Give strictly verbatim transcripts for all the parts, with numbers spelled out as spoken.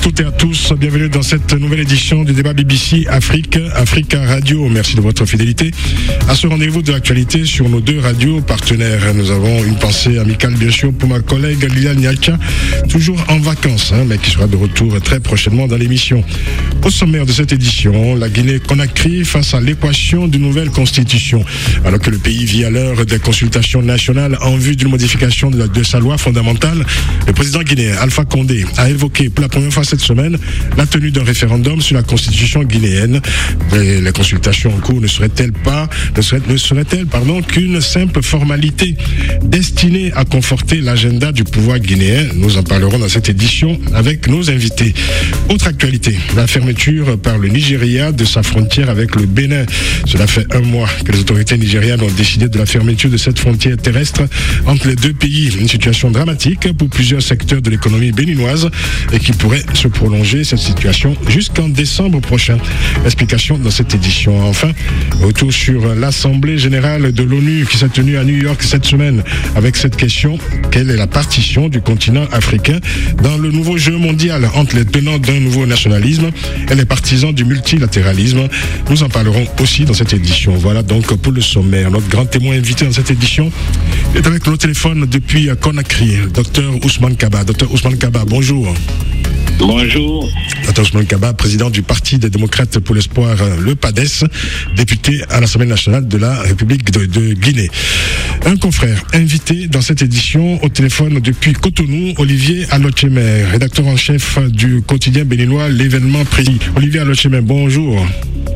toutes et à tous, bienvenue dans cette nouvelle édition du débat B B C Afrique, Africa Radio. Merci de votre fidélité à ce rendez-vous de l'actualité sur nos deux radios partenaires. Nous avons une pensée amicale bien sûr pour ma collègue Liliane Niacha, toujours en vacances, hein, mais qui sera de retour très prochainement dans l'émission. Au sommaire de cette édition, la Guinée-Conakry face à l'équation d'une nouvelle constitution. Alors que le pays vit à l'heure des consultations nationales en vue d'une modification de, la, de sa loi fondamentale, le président guinéen Alpha Condé a évoqué pour la première fois cette semaine la tenue d'un référendum sur la constitution guinéenne. Mais les consultations en cours ne seraient-elles pas, ne seraient, ne seraient-elles, pardon, qu'une simple formalité destinée à conforter l'agenda du pouvoir guinéen? Nous en parlerons dans cette édition avec nos invités. Autre actualité, la fermeture par le Nigeria de sa frontière avec le Bénin. Cela fait un mois que les autorités nigérianes ont décidé de la fermeture de cette frontière terrestre entre les deux pays. Une situation dramatique pour plusieurs secteurs de l'économie béninoise et qui pourrait se prolonger cette situation jusqu'en décembre prochain. Explication dans cette édition. Enfin, retour sur l'Assemblée générale de l'ONU qui s'est tenue à New York cette semaine avec cette question: quelle est la partition du continent africain dans le nouveau jeu mondial entre les tenants d'un nouveau nationalisme et les partisans du multilatéralisme? Nous en parlerons aussi dans cette édition. Voilà donc pour le sommaire. Notre grand témoin invité dans cette édition est avec nos téléphones depuis Conakry, docteur Ousmane Kaba. Docteur Ousmane Kaba, bonjour. Bonjour. Docteur Ousmane Kaba, président du Parti des démocrates pour l'espoir, le PADES, député à l'Assemblée nationale de la République de, de Guinée. Un confrère invité dans cette édition au téléphone depuis Cotonou, Olivier Alochemer, rédacteur en chef du quotidien béninois L'événement précis. Olivier Alochemer, bonjour.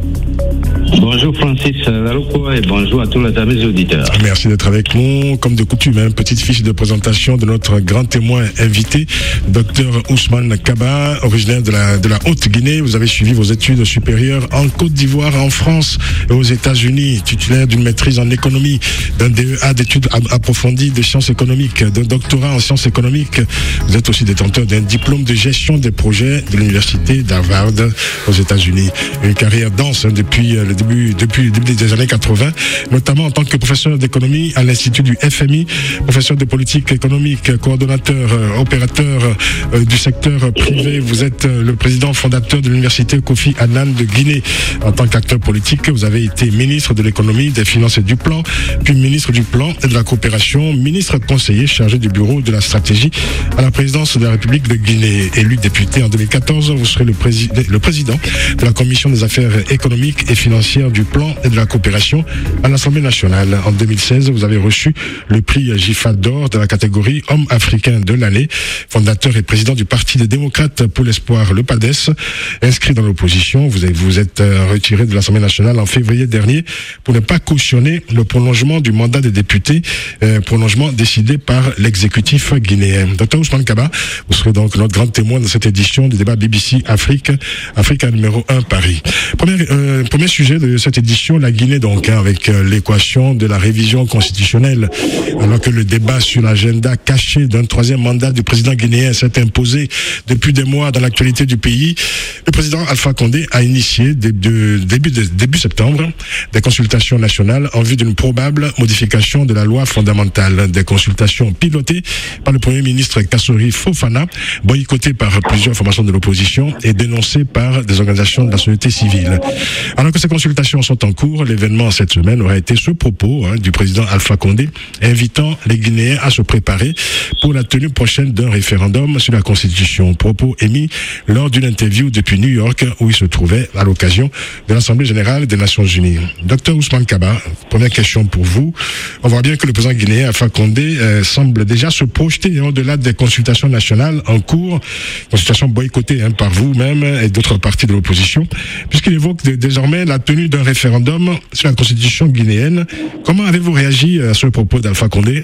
Bonjour Francis Larouko et bonjour à tous les amis auditeurs. Merci d'être avec nous. Comme de coutume, hein, petite fiche de présentation de notre grand témoin invité, docteur Ousmane Kaba, originaire de la, de la Haute-Guinée. Vous avez suivi vos études supérieures en Côte d'Ivoire, en France et aux États-Unis, titulaire d'une maîtrise en économie, d'un D E A d'études approfondies de sciences économiques, d'un doctorat en sciences économiques. Vous êtes aussi détenteur d'un diplôme de gestion des projets de l'université d'Harvard aux États-Unis. Une carrière dense hein, depuis le début, depuis le début des années quatre-vingts, notamment en tant que professeur d'économie à l'Institut du F M I, professeur de politique économique, coordonnateur, euh, opérateur euh, du secteur privé. Vous êtes euh, le président fondateur de l'université Kofi Annan de Guinée. En tant qu'acteur politique, vous avez été ministre de l'économie, des finances et du plan, puis ministre du plan et de la coopération, ministre conseiller chargé du bureau de la stratégie à la présidence de la République de Guinée. Élu député en deux mille quatorze, vous serez le, prési- le président de la commission des affaires économiques et financière du plan et de la coopération à l'Assemblée nationale. En deux mille seize, vous avez reçu le prix G I F A d'or de la catégorie Homme africain de l'année. Fondateur et président du Parti des démocrates pour l'espoir, le PADES. Inscrit dans l'opposition, vous avez, vous êtes retiré de l'Assemblée nationale en février dernier pour ne pas cautionner le prolongement du mandat des députés, euh, prolongement décidé par l'exécutif guinéen. Docteur Ousmane Kaba, vous serez donc notre grand témoin dans cette édition du débat B B C Afrique, Africa numéro un Paris. Premier, euh, premier sujet de cette édition, la Guinée donc, hein, avec euh, l'équation de la révision constitutionnelle. Alors que le débat sur l'agenda caché d'un troisième mandat du président guinéen s'est imposé depuis des mois dans l'actualité du pays, le président Alpha Condé a initié de, de, début, de, début septembre des consultations nationales en vue d'une probable modification de la loi fondamentale. Des consultations pilotées par le premier ministre Kassori Fofana, boycottées par plusieurs formations de l'opposition et dénoncées par des organisations de la société civile. Alors que ces consultations sont en cours, l'événement cette semaine aura été ce propos hein, du président Alpha Condé, invitant les Guinéens à se préparer pour la tenue prochaine d'un référendum sur la Constitution. Propos émis lors d'une interview depuis New York où il se trouvait à l'occasion de l'Assemblée générale des Nations unies. Docteur Ousmane Kaba, première question pour vous. On voit bien que le président guinéen Alpha Condé euh, semble déjà se projeter au-delà des consultations nationales en cours, consultations boycottées hein, par vous-même et d'autres partis de l'opposition, puisqu'il évoque de, désormais la tenue d'un référendum sur la constitution guinéenne. Comment avez-vous réagi à ce propos d'Alpha Condé?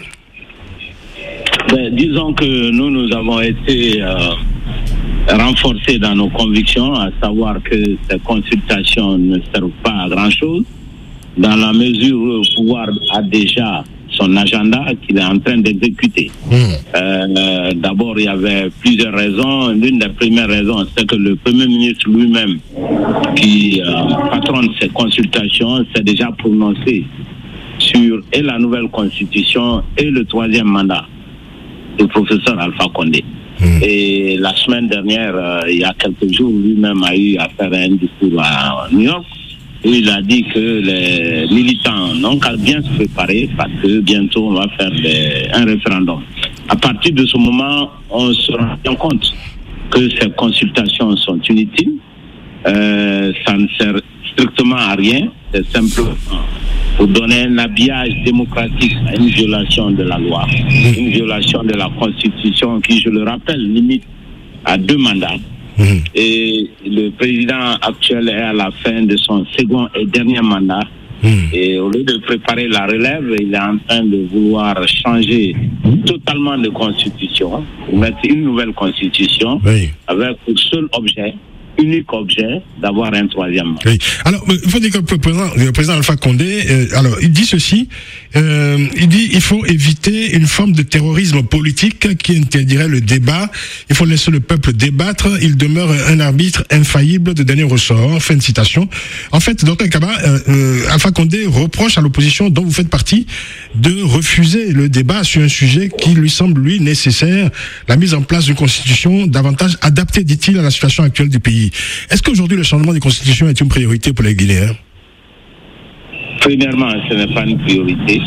Ben, disons que nous, nous avons été euh, renforcés dans nos convictions, à savoir que ces consultations ne servent pas à grand-chose, dans la mesure où le pouvoir a déjà son agenda qu'il est en train d'exécuter. Mmh. Euh, d'abord, il y avait plusieurs raisons. L'une des premières raisons, c'est que le Premier ministre lui-même, qui euh, patronne ces consultations, s'est déjà prononcé sur et la nouvelle constitution et le troisième mandat du professeur Alpha Condé. Mmh. Et la semaine dernière, euh, il y a quelques jours, lui-même a eu à faire un discours à New York où il a dit que les militants n'ont qu'à bien se préparer parce que bientôt on va faire des, un référendum. À partir de ce moment, on se rend compte que ces consultations sont inutiles. Euh, ça ne sert strictement à rien. C'est simplement pour donner un habillage démocratique à une violation de la loi, une violation de la Constitution qui, je le rappelle, limite à deux mandats. Mmh. Et le président actuel est à la fin de son second et dernier mandat. Mmh. Et au lieu de préparer la relève, il est en train de vouloir changer totalement de constitution, mettre une nouvelle constitution, oui, avec pour seul objet, unique objet, d'avoir un troisième mandat. Oui. Alors, il faut dire que le président, le président Alpha Condé, euh, alors, il dit ceci, euh, il dit il faut éviter une forme de terrorisme politique qui interdirait le débat. Il faut laisser le peuple débattre. Il demeure un arbitre infaillible de dernier ressort. Fin de citation. En fait, docteur Kaba, euh, euh, Alpha Condé reproche à l'opposition dont vous faites partie de refuser le débat sur un sujet qui lui semble, lui, nécessaire, la mise en place d'une constitution davantage adaptée, dit-il, à la situation actuelle du pays. Est-ce qu'aujourd'hui le changement des constitutions est une priorité pour les Guinéens? Premièrement, ce n'est pas une priorité.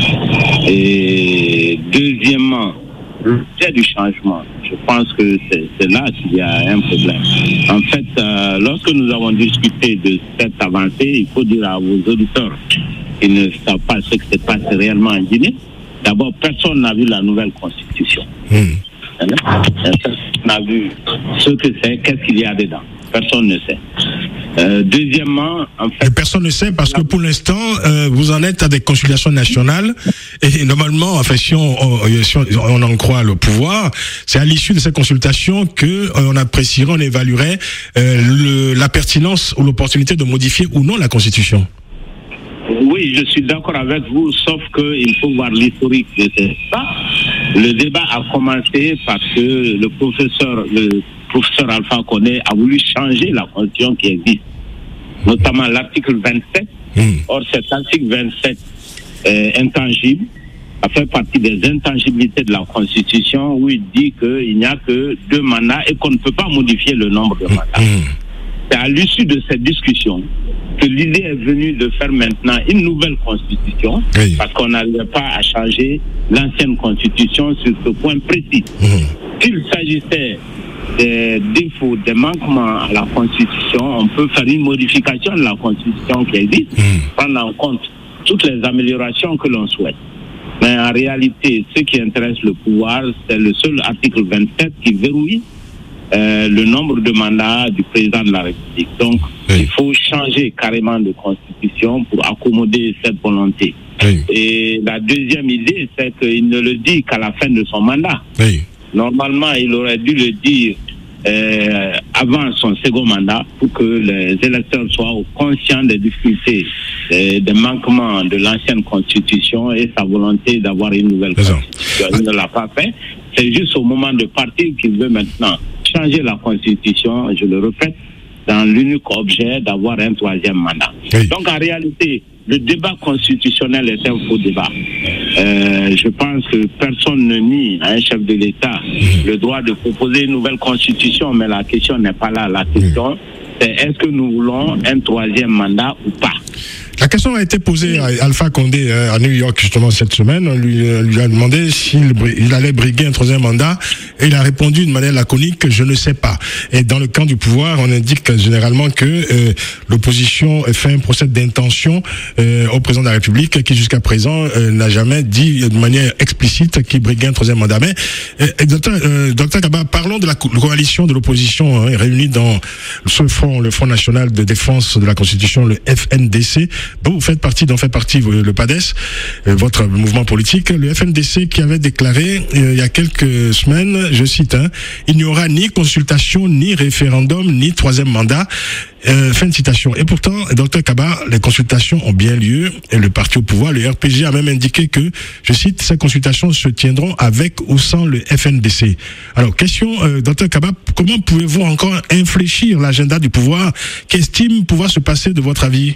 Et deuxièmement, l'objet du changement, je pense que c'est, c'est là qu'il y a un problème. En fait, euh, lorsque nous avons discuté de cette avancée, il faut dire à vos auditeurs qui ne savent pas ce qui se passe réellement en Guinée, d'abord, personne n'a vu la nouvelle constitution. Mmh. Personne n'a vu ce que c'est, qu'est-ce qu'il y a dedans. Personne ne sait. Euh, deuxièmement, en fait... Et personne ne sait parce que pour l'instant, euh, vous en êtes à des consultations nationales et normalement, enfin, si on, on, si on, on en croit le pouvoir, c'est à l'issue de ces consultations que euh, on apprécierait, on évaluerait euh, le, la pertinence ou l'opportunité de modifier ou non la Constitution. Oui, je suis d'accord avec vous, sauf qu'il faut voir l'historique de ce débat. Le débat a commencé parce que le professeur, le professeur Alpha Condé a voulu changer la constitution qui existe, notamment l'article vingt-sept. Mmh. Or, cet article vingt-sept est intangible, ça fait partie des intangibilités de la Constitution où il dit qu'il n'y a que deux mandats et qu'on ne peut pas modifier le nombre de mandats. Mmh. C'est à l'issue de cette discussion que l'idée est venue de faire maintenant une nouvelle constitution, oui, parce qu'on n'arrivait pas à changer l'ancienne constitution sur ce point précis. Mmh. S'il s'agissait des défauts, des manquements à la constitution, on peut faire une modification de la constitution qui existe, mmh, prendre en compte toutes les améliorations que l'on souhaite. Mais en réalité, ce qui intéresse le pouvoir, c'est le seul article vingt-sept qui verrouille Euh, le nombre de mandats du président de la République. Donc, oui, il faut changer carrément de constitution pour accommoder cette volonté. Oui. Et la deuxième idée, c'est qu'il ne le dit qu'à la fin de son mandat. Oui. Normalement, il aurait dû le dire euh, avant son second mandat pour que les électeurs soient conscients des difficultés, euh, des manquements de l'ancienne constitution et sa volonté d'avoir une nouvelle C'est constitution. Ça. Il ne l'a pas fait. C'est juste au moment de partir qu'il veut maintenant changer la constitution, je le répète, dans l'unique objet d'avoir un troisième mandat. Oui. Donc en réalité, le débat constitutionnel est un faux débat. Euh, je pense que personne ne nie à un chef de l'État mmh. le droit de proposer une nouvelle constitution, mais la question n'est pas là. La question, mmh. c'est est-ce que nous voulons un troisième mandat ou pas? La question a été posée à Alpha Condé à New York justement cette semaine. On lui, lui a demandé s'il il allait briguer un troisième mandat et il a répondu de manière laconique « je ne sais pas ». Et dans le camp du pouvoir, on indique généralement que euh, l'opposition fait un procès d'intention euh, au président de la République qui jusqu'à présent euh, n'a jamais dit de manière explicite qu'il briguait un troisième mandat. Mais euh, docteur, euh, docteur Kaba, parlons de la coalition de l'opposition hein, réunie dans ce front, le Front National de Défense de la Constitution, le F N D C. dont vous faites partie, dont fait partie le PADES, votre mouvement politique, le F N D C qui avait déclaré euh, il y a quelques semaines, je cite, hein, il n'y aura ni consultation, ni référendum, ni troisième mandat. Euh, fin de citation. Et pourtant, docteur Kaba, les consultations ont bien lieu et le parti au pouvoir, le R P G, a même indiqué que, je cite, ces consultations se tiendront avec ou sans le F N D C. Alors, question, euh, docteur Kaba, comment pouvez-vous encore infléchir l'agenda du pouvoir qui estime pouvoir se passer de votre avis?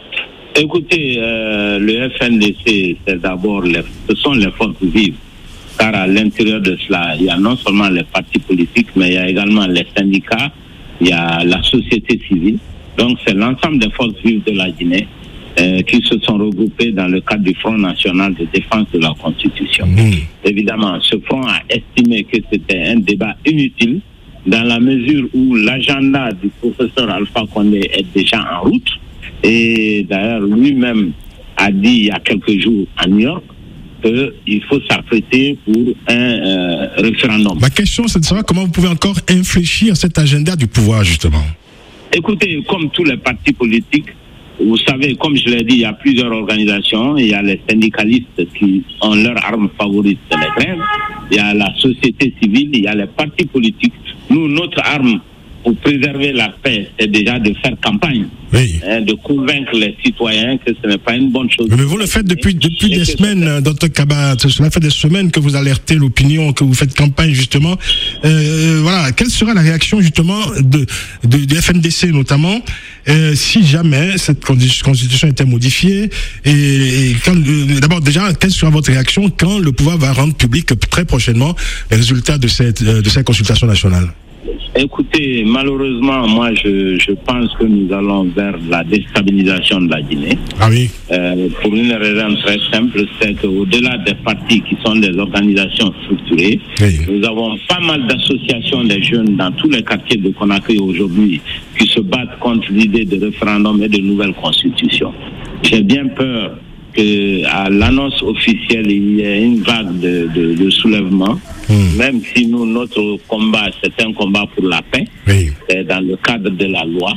Écoutez, euh, le F N D C, c'est d'abord, les, ce sont les forces vives car à l'intérieur de cela, il y a non seulement les partis politiques, mais il y a également les syndicats, il y a la société civile. Donc c'est l'ensemble des forces vives de la Guinée euh, qui se sont regroupées dans le cadre du Front national de défense de la Constitution. Mmh. Évidemment, ce front a estimé que c'était un débat inutile dans la mesure où l'agenda du professeur Alpha Condé est déjà en route. Et d'ailleurs, lui-même a dit il y a quelques jours à New York qu'il faut s'apprêter pour un euh, référendum. Ma question, c'est de savoir comment vous pouvez encore infléchir cet agenda du pouvoir, justement. Écoutez, comme tous les partis politiques, vous savez, comme je l'ai dit, il y a plusieurs organisations. Il y a les syndicalistes qui ont leur arme favorite, c'est les grèves. Il y a la société civile, il y a les partis politiques. Nous, notre arme pour préserver la paix, c'est déjà de faire campagne, oui. hein, de convaincre les citoyens que ce n'est pas une bonne chose. Mais vous le faites depuis, depuis des semaines, docteur Kaba. Cela fait des semaines que vous alertez l'opinion, que vous faites campagne, justement. Euh, voilà. Quelle sera la réaction, justement, de, de, de F N D C, notamment, euh, si jamais cette constitution était modifiée? Et, et quand, euh, d'abord, déjà, quelle sera votre réaction quand le pouvoir va rendre public très prochainement les résultats de cette, de cette consultation nationale? Écoutez, malheureusement, moi, je, je pense que nous allons vers la déstabilisation de la Guinée. Ah oui. Euh, pour une raison très simple, c'est qu'au-delà des partis qui sont des organisations structurées, oui. nous avons pas mal d'associations des jeunes dans tous les quartiers de Conakry aujourd'hui qui se battent contre l'idée de référendum et de nouvelle constitution. J'ai bien peur qu'à l'annonce officielle, il y ait une vague de, de, de soulèvement. Mmh. Même si nous, notre combat, c'est un combat pour la paix, oui. c'est dans le cadre de la loi.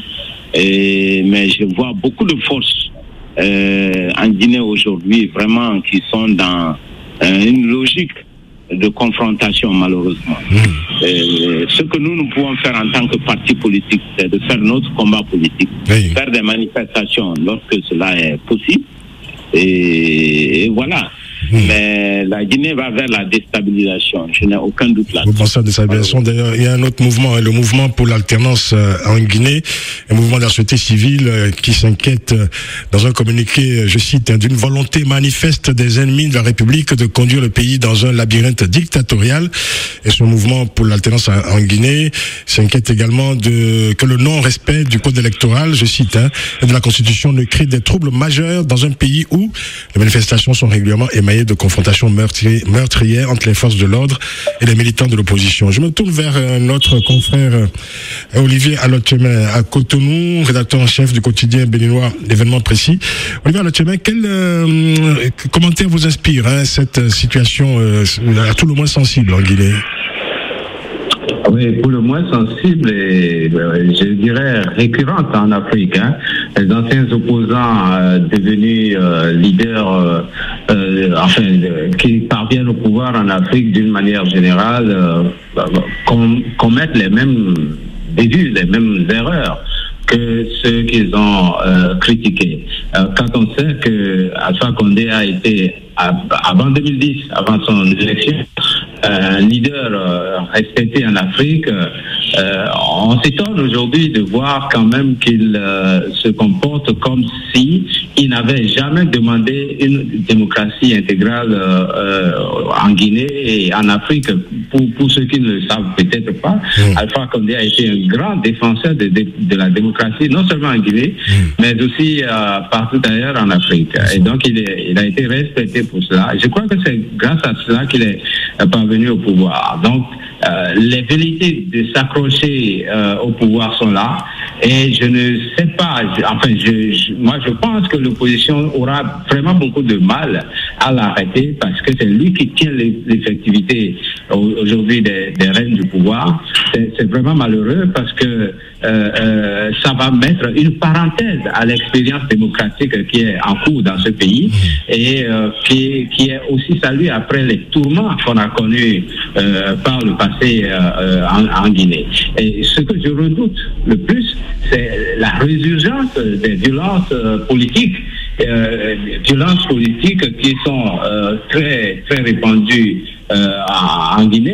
Et, mais je vois beaucoup de forces euh, en Guinée aujourd'hui, vraiment, qui sont dans euh, une logique de confrontation, malheureusement. Mmh. Et, ce que nous, nous pouvons faire en tant que parti politique, c'est de faire notre combat politique, oui. faire des manifestations lorsque cela est possible. Et, et voilà. Mmh. Mais la Guinée va vers la déstabilisation. Je n'ai aucun doute là-dessus. Vous pensez à la déstabilisation. D'ailleurs, il y a un autre mouvement, le mouvement pour l'alternance en Guinée, un mouvement de la société civile qui s'inquiète dans un communiqué, je cite, d'une volonté manifeste des ennemis de la République de conduire le pays dans un labyrinthe dictatorial. Et ce mouvement pour l'alternance en Guinée s'inquiète également de que le non-respect du code électoral, je cite, hein, de la Constitution ne crée des troubles majeurs dans un pays où les manifestations sont régulièrement émaillées de confrontations meurtrières, meurtrières entre les forces de l'ordre et les militants de l'opposition. Je me tourne vers euh, notre confrère euh, Olivier Alotchemin à Cotonou, rédacteur en chef du quotidien béninois L'événement précis. Olivier Alotchemin, quel euh, commentaire vous inspire hein, cette situation euh, à tout le moins sensible en Guinée? Oui, pour le moins sensible et je dirais récurrente en Afrique. Hein. Les anciens opposants euh, devenus euh, leaders, euh, euh, enfin, euh, qui parviennent au pouvoir en Afrique d'une manière générale, euh, com- commettent les mêmes débuts, les mêmes erreurs que ceux qu'ils ont euh, critiqués. Euh, quand on sait que Alpha Condé a été, avant deux mille dix, avant son élection, un leader euh, respecté en Afrique, euh, on s'étonne aujourd'hui de voir quand même qu'il euh, se comporte comme si il n'avait jamais demandé une démocratie intégrale euh, euh, en Guinée et en Afrique. Pour, pour ceux qui ne le savent peut-être pas, mmh. Alpha Condé a été un grand défenseur de, de, de la démocratie, non seulement en Guinée, mmh. mais aussi euh, partout ailleurs en Afrique. Et donc il, est, il a été respecté pour cela. Je crois que c'est grâce à cela qu'il est parvenu au pouvoir. Donc, euh, les velléités de s'accrocher euh, au pouvoir sont là. Et je ne sais pas, je, enfin, je, je, moi je pense que l'opposition aura vraiment beaucoup de mal à l'arrêter parce que c'est lui qui tient l'effectivité aujourd'hui des, des rênes du pouvoir. C'est, c'est vraiment malheureux parce que euh, euh, ça va mettre une parenthèse à l'expérience démocratique qui est en cours dans ce pays et euh, qui, qui est aussi saluée après les tourments qu'on a connus euh, par le passé euh, en, en Guinée. Et ce que je redoute le plus, c'est la résurgence des violences euh, politiques, euh, violences politiques qui sont euh, très très répandues euh, en, en Guinée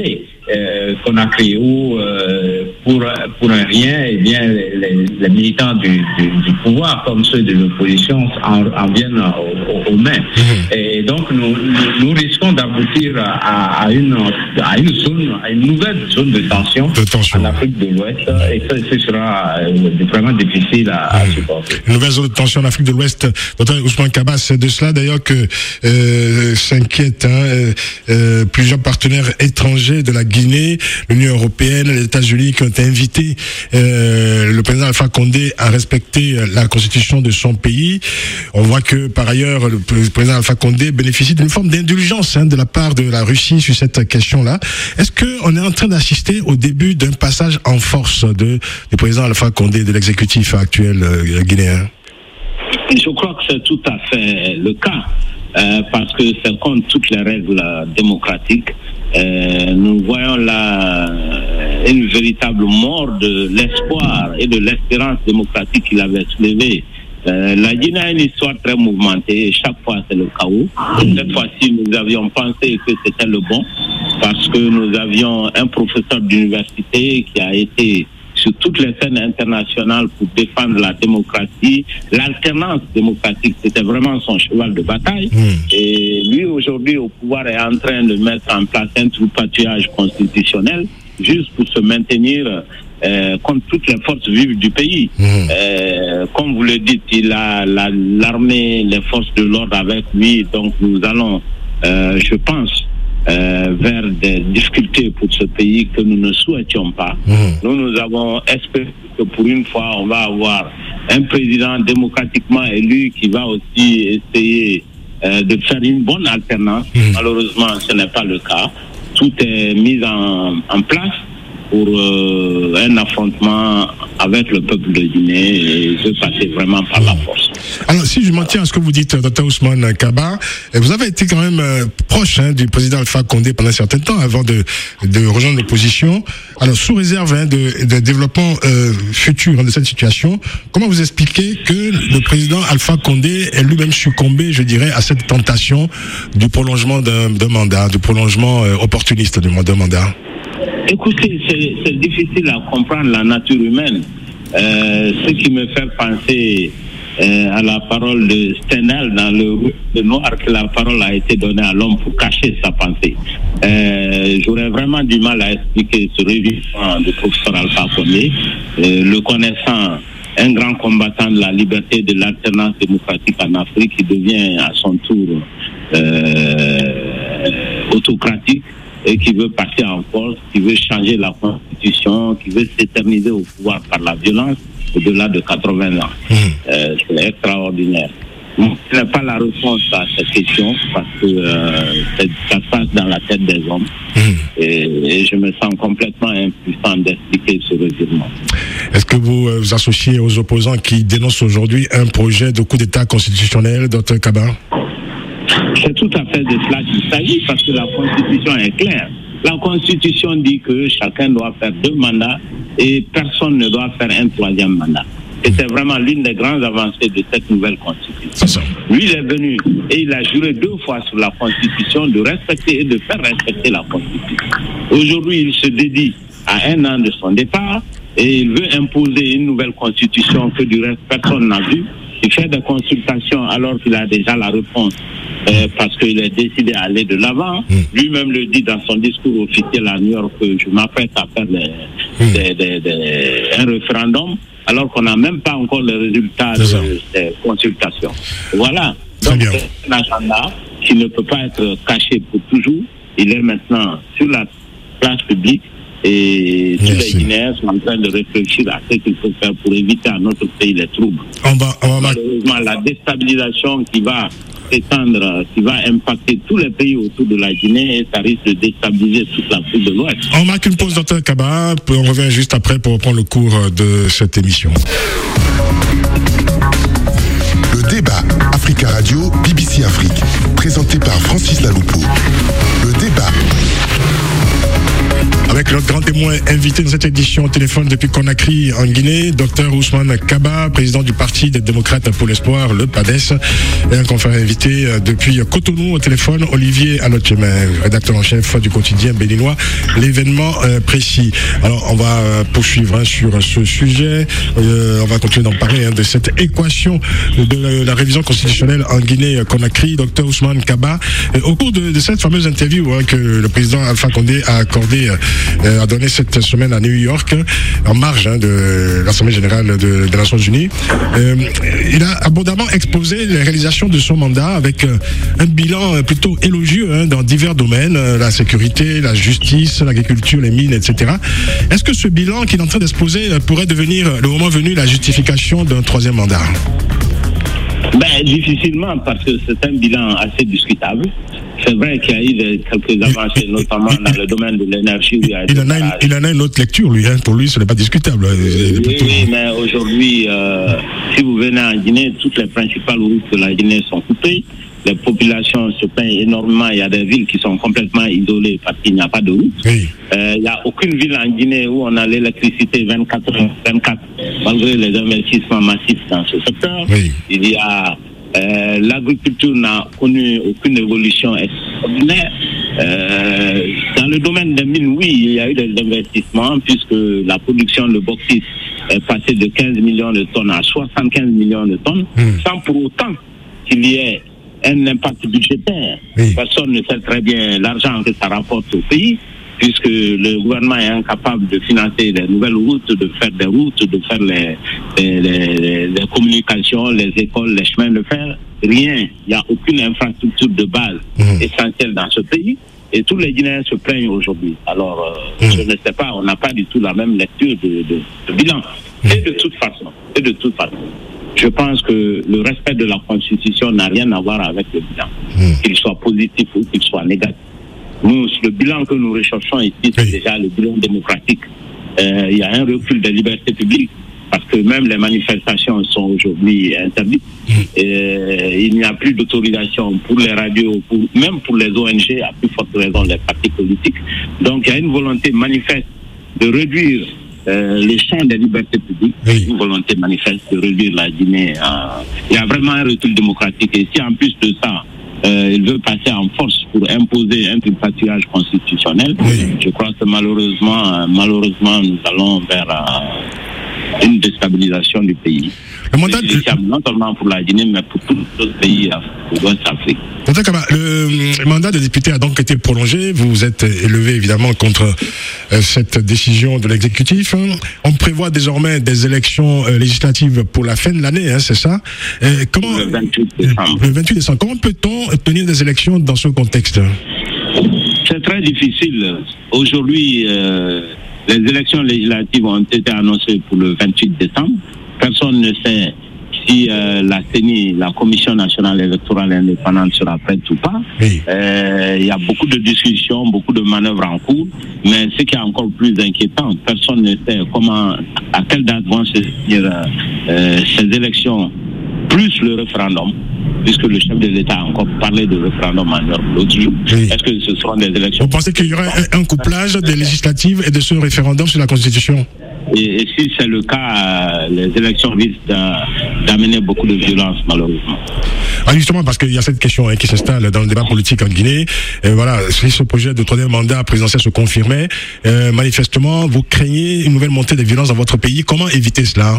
euh, Conakry où euh, pour pour un rien, eh bien les, les militants du, du, du pouvoir comme ceux de l'opposition en, en viennent aux, aux mains. Mmh. Et donc nous, nous, nous risquons d'aboutir à, à une à une zone, à une nouvelle zone de tension, de tension. en Afrique de l'Ouest, et ça, ce sera vraiment difficile à, à supporter. Une nouvelle zone de tension en Afrique de l'Ouest. Docteur Ousmane Kaba, c'est de cela d'ailleurs que euh, s'inquiètent hein, euh, euh, plusieurs partenaires étrangers de la Guinée, l'Union européenne, les États-Unis qui ont invité euh, le président Alpha Condé à respecter la constitution de son pays. On voit que par ailleurs le président Alpha Condé bénéficie d'une forme d'indulgence hein, de la part de la Russie sur cette question-là. Est-ce qu'on est en train d'assister au début d'un passage en force de, du président Alpha Condé, de l'exécutif actuel euh, guinéen? Je crois que c'est tout à fait le cas, euh, parce que c'est contre toutes les règles démocratiques. Euh, nous voyons là une véritable mort de l'espoir et de l'espérance démocratique qu'il avait soulevé. Euh, la Guinée a une histoire très mouvementée et chaque fois c'est le chaos. Cette fois-ci, nous avions pensé que c'était le bon parce que nous avions un professeur d'université qui a été sur toutes les scènes internationales pour défendre la démocratie, l'alternance démocratique, c'était vraiment son cheval de bataille. Mmh. Et lui, aujourd'hui, au pouvoir, est en train de mettre en place un tripatouillage constitutionnel juste pour se maintenir euh, contre toutes les forces vives du pays. Mmh. Euh, comme vous le dites, il a la, l'armée, les forces de l'ordre avec lui, donc nous allons, euh, je pense, Euh, vers des difficultés pour ce pays que nous ne souhaitions pas. Mmh. Nous, nous avons espéré que pour une fois, on va avoir un président démocratiquement élu qui va aussi essayer euh, de faire une bonne alternance. Mmh. Malheureusement, ce n'est pas le cas. Tout est mis en, en place pour euh, un affrontement avec le peuple de Guinée et se passer vraiment par la force. Alors, si je m'en tiens à ce que vous dites, docteur Ousmane Kaba, vous avez été quand même euh, proche hein, du président Alpha Condé pendant un certain temps avant de, de rejoindre l'opposition. Alors, sous réserve hein, de, de développement euh, futur hein, de cette situation, comment vous expliquez que le président Alpha Condé ait lui-même succombé, je dirais, à cette tentation du prolongement d'un, d'un mandat, du prolongement euh, opportuniste d'un mandat? Écoutez, c'est, c'est difficile à comprendre la nature humaine. Euh, ce qui me fait penser euh, à la parole de Stendhal dans le, le noir, que la parole a été donnée à l'homme pour cacher sa pensée. Euh, j'aurais vraiment du mal à expliquer ce revivant du professeur Alpha Condé, euh, le connaissant un grand combattant de la liberté et de l'alternance démocratique en Afrique, qui devient à son tour euh, autocratique, et qui veut passer en force, qui veut changer la constitution, qui veut s'éterniser au pouvoir par la violence au-delà de quatre-vingts ans. Mmh. Euh, c'est extraordinaire. Ce n'est pas la réponse à cette question parce que euh, ça passe dans la tête des hommes. Mmh. Et, et je me sens complètement impuissant d'expliquer ce revirement. Est-ce que vous vous associez aux opposants qui dénoncent aujourd'hui un projet de coup d'État constitutionnel, docteur Kaba? C'est tout à fait de cela qu'il s'agit parce que la Constitution est claire. La Constitution dit que chacun doit faire deux mandats et personne ne doit faire un troisième mandat. Et c'est vraiment l'une des grandes avancées de cette nouvelle Constitution. Lui, il est venu et il a juré deux fois sur la Constitution de respecter et de faire respecter la Constitution. Aujourd'hui, il se dédie à un an de son départ et il veut imposer une nouvelle Constitution que du reste personne n'a vue. Il fait des consultations alors qu'il a déjà la réponse euh, parce qu'il est décidé à aller de l'avant. Mmh. Lui-même le dit dans son discours officiel à New York que je m'apprête à faire les, mmh. des, des, des, un référendum alors qu'on n'a même pas encore les résultats de ces consultations. Voilà. Donc c'est un agenda qui ne peut pas être caché pour toujours. Il est maintenant sur la place publique. Et tous les Guinéens sont en train de réfléchir à ce qu'il faut faire pour éviter à notre pays les troubles. On va, on va Malheureusement, la déstabilisation qui va s'étendre, qui va impacter tous les pays autour de la Guinée, et ça risque de déstabiliser toute l'Afrique de l'Ouest. On marque une pause, docteur Kaba. On revient juste après pour reprendre le cours de cette émission. Le débat Africa Radio, B B C Afrique, présenté par Francis Laloupo. Le débat. Avec notre grand témoin invité dans cette édition au téléphone depuis Conakry en Guinée, docteur Ousmane Kaba, président du Parti des démocrates pour l'espoir, le PADES, et un confrère invité depuis Cotonou au téléphone, Olivier Alotchemin, rédacteur en chef du quotidien béninois, l'événement euh, précis. Alors on va euh, poursuivre hein, sur ce sujet, euh, on va continuer d'en parler hein, de cette équation de la, la révision constitutionnelle en Guinée-Conakry. Docteur Ousmane Kaba, euh, au cours de, de cette fameuse interview hein, que le président Alpha Condé a accordé, euh, a donné cette semaine à New York, en marge hein, de l'Assemblée générale de, des Nations Unies, euh, il a abondamment exposé les réalisations de son mandat avec euh, un bilan plutôt élogieux hein, dans divers domaines, euh, la sécurité, la justice, l'agriculture, les mines, et cetera. Est-ce que ce bilan qu'il est en train d'exposer euh, pourrait devenir, le moment venu, la justification d'un troisième mandat? Ben, difficilement, parce que c'est un bilan assez discutable. C'est vrai qu'il y a eu quelques avancées, notamment dans le domaine de l'énergie. Il, il, en a une, il en a une autre lecture, lui. Hein. Pour lui, ce n'est pas discutable. Oui, oui, mais aujourd'hui, euh, si vous venez en Guinée, toutes les principales routes de la Guinée sont coupées. Les populations se plaignent énormément. Il y a des villes qui sont complètement isolées parce qu'il n'y a pas de route. Oui. Euh, il n'y a aucune ville en Guinée où on a l'électricité vingt-quatre heures vingt-quatre, malgré les investissements massifs dans ce secteur. Oui. Il y a euh, l'agriculture n'a connu aucune évolution extraordinaire. Euh, dans le domaine des mines, oui, il y a eu des investissements puisque la production de bauxite est passée de quinze millions de tonnes à soixante-quinze millions de tonnes, mmh. sans pour autant qu'il y ait un impact budgétaire. Oui. Personne ne sait très bien l'argent que ça rapporte au pays, puisque le gouvernement est incapable de financer les nouvelles routes, de faire des routes, de faire les, les, les, les communications, les écoles, les chemins de fer. Rien. Il n'y a aucune infrastructure de base mmh. essentielle dans ce pays. Et tous les Guinéens se plaignent aujourd'hui. Alors, euh, mmh. je ne sais pas, on n'a pas du tout la même lecture de, de, de bilan. Mmh. Et de toute façon, et de toute façon, je pense que le respect de la Constitution n'a rien à voir avec le bilan, mmh. qu'il soit positif ou qu'il soit négatif. Nous, le bilan que nous recherchons ici, c'est oui. déjà le bilan démocratique. Euh, il y a un recul des libertés publiques, parce que même les manifestations sont aujourd'hui interdites. Mmh. Et il n'y a plus d'autorisation pour les radios, pour, même pour les O N G, à plus forte raison les partis politiques. Donc il y a une volonté manifeste de réduire Euh, le champ des libertés publiques, oui. une volonté manifeste de réduire la Guinée. Euh, il y a vraiment un recul démocratique. Et si en plus de ça, euh, il veut passer en force pour imposer un tripatouillage constitutionnel, oui. je crois que malheureusement, euh, malheureusement, nous allons vers euh, une déstabilisation du pays. Le mandat de... non seulement pour la Guinée, mais pour tous les autres pays de l'Ouest Afrique. Le mandat de député a donc été prolongé. Vous vous êtes élevé évidemment contre euh, cette décision de l'exécutif. On prévoit désormais des élections euh, législatives pour la fin de l'année, hein, c'est ça? euh, comment, Le vingt-huit décembre. Le vingt-huit décembre. Comment peut-on tenir des élections dans ce contexte? C'est très difficile. Aujourd'hui, euh, les élections législatives ont été annoncées pour le vingt-huit décembre. Personne ne sait si euh, la C E N I, la Commission nationale électorale indépendante, sera prête ou pas. Oui. Euh, il y a beaucoup de discussions, beaucoup de manœuvres en cours, mais ce qui est encore plus inquiétant, personne ne sait comment, à quelle date vont se tenir euh, ces élections, plus le référendum, puisque le chef de l'État a encore parlé de référendum en Europe l'autre jour. Oui. Est-ce que ce seront des élections? Vous pensez qu'il y aura un, un couplage des législatives et de ce référendum sur la Constitution? Et, et si c'est le cas, les élections risquent d'amener beaucoup de violence, malheureusement. Ah, justement, parce qu'il y a cette question hein, qui s'installe dans le débat politique en Guinée. Et voilà, si ce projet de troisième mandat présidentiel se confirmait, euh, manifestement, vous craignez une nouvelle montée des violences dans votre pays. Comment éviter cela?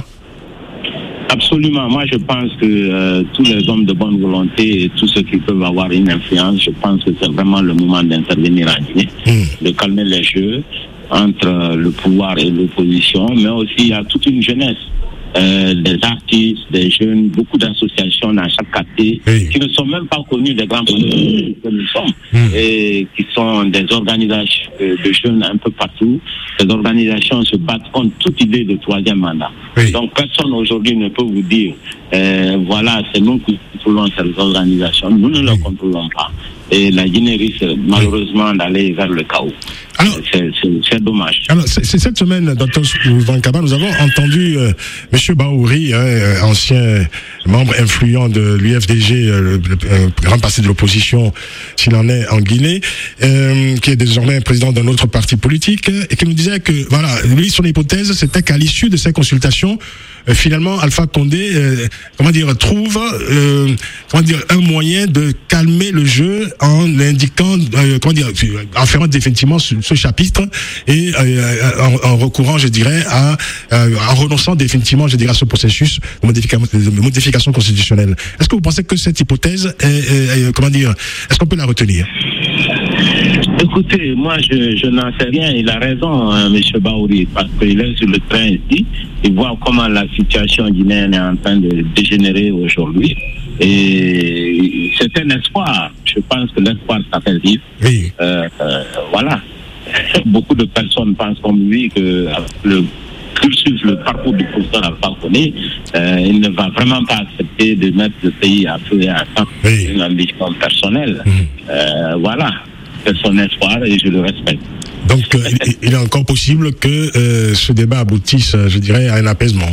Absolument. Moi, je pense que euh, tous les hommes de bonne volonté et tous ceux qui peuvent avoir une influence, je pense que c'est vraiment le moment d'intervenir en Guinée, mmh. de calmer les jeux entre le pouvoir et l'opposition, mais aussi il y a toute une jeunesse, euh, des artistes, des jeunes, beaucoup d'associations dans chaque quartier, oui. qui ne sont même pas connus des grands pays que nous sommes, mmh. et qui sont des organisations de jeunes un peu partout. Ces organisations se battent contre toute idée de troisième mandat. Oui. Donc personne aujourd'hui ne peut vous dire, euh, voilà, c'est nous qui contrôlons ces organisations. Nous ne oui. les contrôlons pas. Et la Guinée risque malheureusement d'aller vers le chaos. Alors, c'est, c'est, c'est dommage. Alors, c'est, c'est cette semaine, docteur Ousmane Kaba, nous avons entendu euh, M. Bahouri, hein, ancien membre influent de l'U F D G, euh, le, le, le grand parti de l'opposition, s'il en est en Guinée, euh, qui est désormais président d'un autre parti politique, et qui nous disait que, voilà, lui, son hypothèse, c'était qu'à l'issue de ces consultations, euh, finalement, Alpha Condé, euh, comment dire, trouve, euh, comment dire, un moyen de calmer le jeu en indiquant, euh, comment dire, en fermant définitivement ce, ce chapitre et euh, en, en recourant, je dirais, à, euh, en renonçant définitivement, je dirais, à ce processus de modification, de modification constitutionnelle. Est-ce que vous pensez que cette hypothèse est, est, est comment dire, est-ce qu'on peut la retenir? Écoutez, moi je, je n'en sais rien, il a raison, hein, M. Bahouri, parce qu'il est sur le train ici, il voit comment la situation guinéenne est en train de dégénérer aujourd'hui, et c'est un espoir, je pense que l'espoir ça fait vivre. Oui. Euh, euh, voilà, beaucoup de personnes pensent comme lui que le cursus, le parcours du professeur Alpha Condé, euh, il ne va vraiment pas accepter de mettre le pays à feu et à sang. Oui. Une ambition personnelle. Mmh. Euh, voilà. C'est son espoir et je le respecte. Donc, euh, il, il est encore possible que euh, ce débat aboutisse, je dirais, à un apaisement.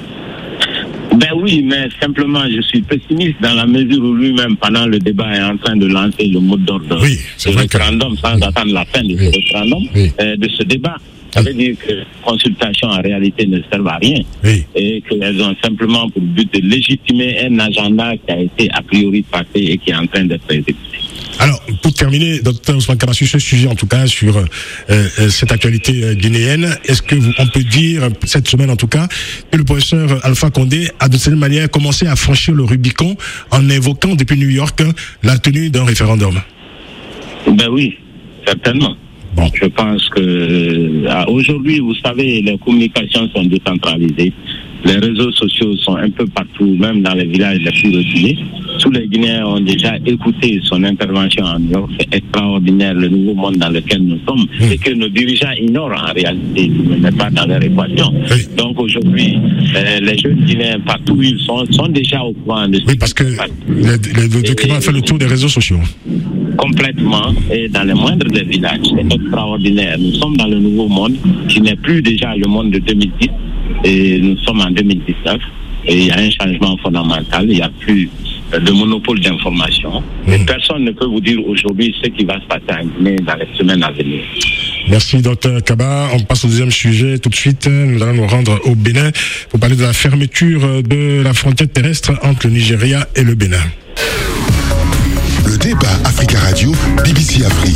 Ben oui, mais simplement, je suis pessimiste dans la mesure où lui-même, pendant le débat, est en train de lancer le mot d'ordre oui, c'est du vrai référendum que... sans oui. attendre la fin de oui. ce référendum, oui. euh, de ce débat. Ça veut dire que consultations en réalité ne servent à rien oui. et qu'elles ont simplement pour but de légitimer un agenda qui a été a priori passé et qui est en train d'être exécuté. Alors, pour terminer, docteur Ousmane Kaba, sur ce sujet, en tout cas, sur euh, cette actualité euh, guinéenne, est-ce que vous, on peut dire, cette semaine en tout cas, que le professeur Alpha Condé a de cette manière commencé à franchir le Rubicon en invoquant depuis New York la tenue d'un référendum? Ben oui, certainement. Bon. Je pense que euh, aujourd'hui, vous savez, les communications sont décentralisées. Les réseaux sociaux sont un peu partout, même dans les villages les plus reculés. Tous les Guinéens ont déjà écouté son intervention en New York. C'est extraordinaire le nouveau monde dans lequel nous sommes mmh. et que nos dirigeants ignorent en réalité, ils ne mettent pas dans leur équation. Oui. Donc aujourd'hui, euh, les jeunes Guinéens, partout où ils sont, sont déjà au courant de ce Oui, parce que le, le, le document a fait le tour des réseaux sociaux. Complètement, et dans les moindres des villages. C'est extraordinaire. Nous sommes dans le nouveau monde qui n'est plus déjà le monde de deux mille dix. Et nous sommes en deux mille dix-neuf et il y a un changement fondamental, il n'y a plus de monopole d'information. Mmh. Et personne ne peut vous dire aujourd'hui ce qui va se passer en Guinée dans les semaines à venir. Merci, docteur Kaba. On passe au deuxième sujet tout de suite. Nous allons nous rendre au Bénin pour parler de la fermeture de la frontière terrestre entre le Nigeria et le Bénin. Le débat Africa Radio, B B C Afrique.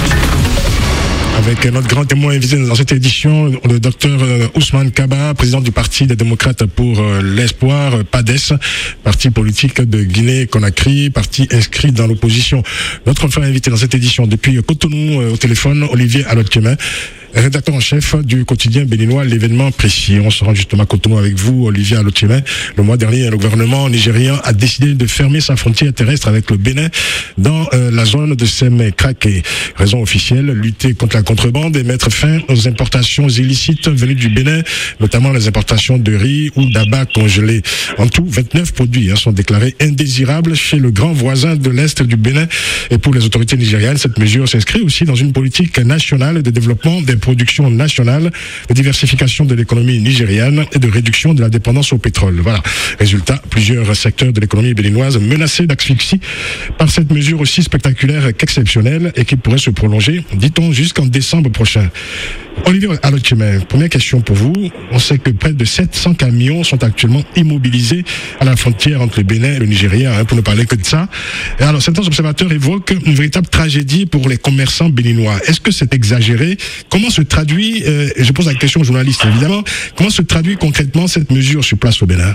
Avec notre grand témoin invité dans cette édition, le docteur Ousmane Kaba, président du Parti des démocrates pour l'espoir, PADES, parti politique de Guinée-Conakry, parti inscrit dans l'opposition. Notre frère invité dans cette édition depuis Cotonou au téléphone, Olivier Alotkemen, rédacteur en chef du quotidien béninois L'événement précis. On se rend justement à Cotonou avec vous, Olivier Alotkemen. Le mois dernier, le gouvernement nigérien a décidé de fermer sa frontière terrestre avec le Bénin dans euh, la zone de Sémé-Kraké. Raison officielle, lutter contre la contrebande et mettre fin aux importations illicites venues du Bénin, notamment les importations de riz ou d'abat congelé. En tout, vingt-neuf produits hein, sont déclarés indésirables chez le grand voisin de l'Est du Bénin. Et pour les autorités nigérianes, cette mesure s'inscrit aussi dans une politique nationale de développement des productions nationales, de diversification de l'économie nigériane et de réduction de la dépendance au pétrole. Voilà. Résultat, plusieurs secteurs de l'économie béninoise menacés d'asphyxie par cette mesure aussi spectaculaire qu'exceptionnelle et qui pourrait se prolonger, dit-on, jusqu'en décembre prochain. Olivier Alotkemen, première question pour vous. On sait que près de sept cents camions sont actuellement immobilisés à la frontière entre le Bénin et le Nigeria, hein, pour ne parler que de ça. Et alors, certains observateurs évoquent une véritable tragédie pour les commerçants béninois. Est-ce que c'est exagéré? Comment se traduit, euh, et je pose la question aux journalistes évidemment, comment se traduit concrètement cette mesure sur place au Bénin?